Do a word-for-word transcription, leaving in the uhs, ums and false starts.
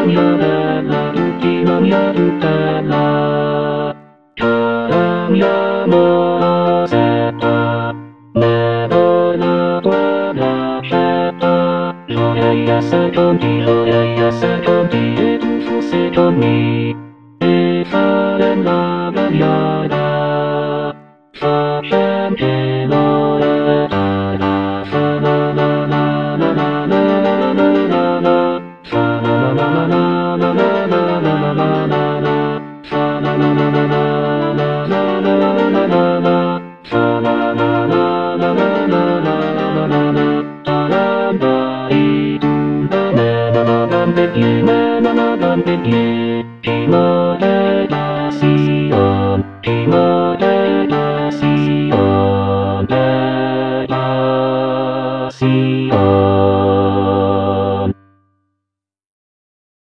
maniadala tutti la mia tutela. Cara mia Mosetta, never la tua lasciata. Vorrei essere con te, vorrei essere con te e tu fossi con me. E fare la bagnata, facente l'ora da fa la la la la la la la la la, fa la la la la la la la la la la la, fa la la la la la la la la la la la, fa la la la la la la la la la la, tarandai tu me na na with you, na na na with you. Timotestación, Timotestación, Timotestación.